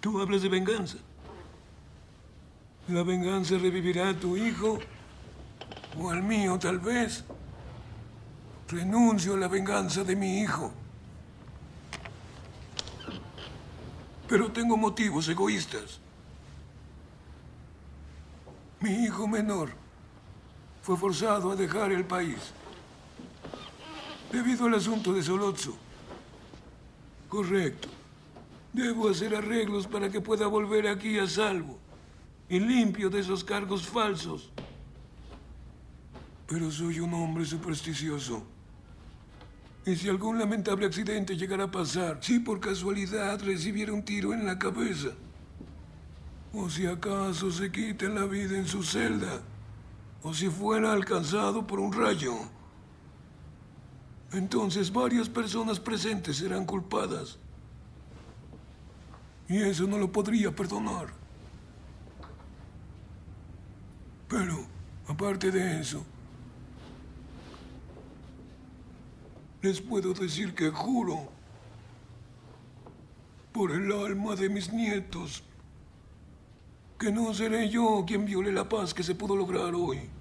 Tú hablas de venganza. ¿La venganza revivirá a tu hijo? ¿O al mío, tal vez? Renuncio a la venganza de mi hijo. Pero tengo motivos egoístas. Mi hijo menor fue forzado a dejar el país debido al asunto de Solozzo. Correcto. Debo hacer arreglos para que pueda volver aquí a salvo y limpio de esos cargos falsos. Pero soy un hombre supersticioso. Y si algún lamentable accidente llegara a pasar, si por casualidad recibiera un tiro en la cabeza, o si acaso se quita la vida en su celda, o si fuera alcanzado por un rayo, entonces varias personas presentes serán culpadas. Y eso no lo podría perdonar. Pero, aparte de eso, les puedo decir que juro por el alma de mis nietos que no seré yo quien viole la paz que se pudo lograr hoy.